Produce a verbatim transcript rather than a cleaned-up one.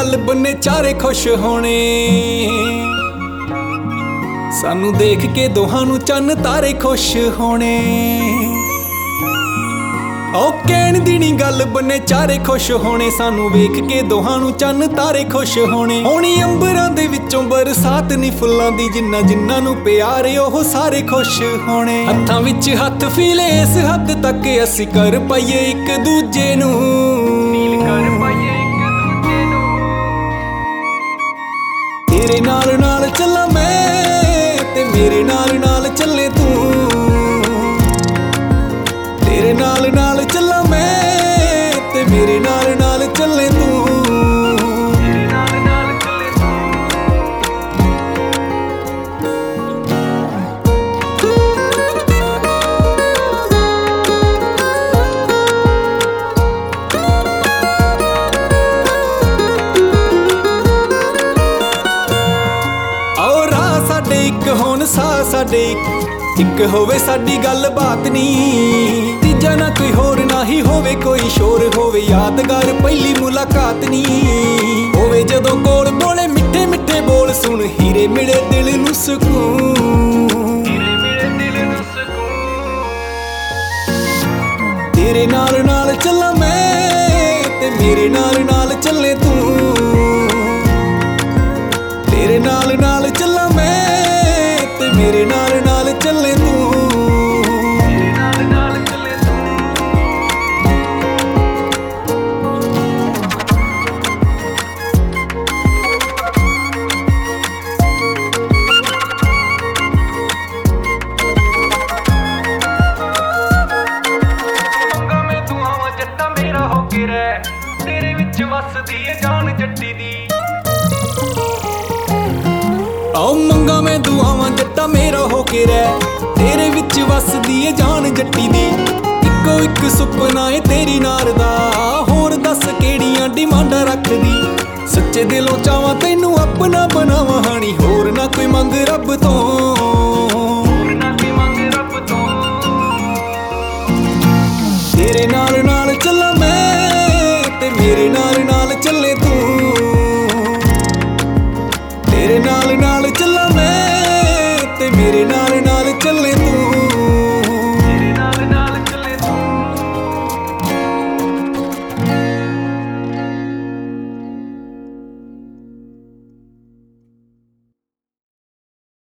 गल बन्ने चारे खुश होने। सानू देख के दोहां नू चन्न तारे खुश होने। ओ कहण दी नी गल बन्ने चारे खुश होने। सानू वेख के दोहां नू चन्न तारे खुश होने। होनी अंबरां दे विचों बरसात नी फुल्लां दी, जिन्ना जिन्ना नू प्यारे ओह सारे खुश होने। हत्थां विच हत्थ फीले इस हद तक असीं कर पाईए इक दूजे नू, कर पाईए इक दूजे नू। तेरे नाल नाल चलां मैं ते मेरे नाल नाल चले तू। तेरे नाल नाल चलां मैं ते मेरे नाल नाल चले तू। तेरे नाल नाल चले आओ राह साडे इक होण साह साडे इक होवे साडी गल बात नी। तीजा ना कोई होर ना ही होवे कोई शोर होवे यादगार पहली मुलाकात नी। होवे जदों कोल बोले मिठे मिठे बोल सुन हीरे मिले दिल नू सकून। तेरे नाल नाल चलां मैं ते मेरे नाल नाल चले तू। तेरे नाल नाल चलां मैं ते मेरे नाल नाल चले तू। तेरे नाल नाल चले तू। मंगा मैं तू आवां जट्टा मेरा हो के रह। तेरे विच वसदी है जान जट्टी दी। आओ मंगा मैं दुआवां जट्टा मेरा हो के रह। तेरे विच वसदी है जान जट्टी दी। इक्को इक सुपना है तेरी नार दा, होर दस केड़ियां डिमांडां रखदी। सच्चे दिलों चावां तैनू अपना बनावां हानी, होर ना कोई मंग रब तो, होर ना कोई मंग रब तो। तेरे नाल नाल चलां मैं ते मेरे नाल नाल चले तू। तेरे नाल नाल चलां मैं ते मेरे नाल नाल चले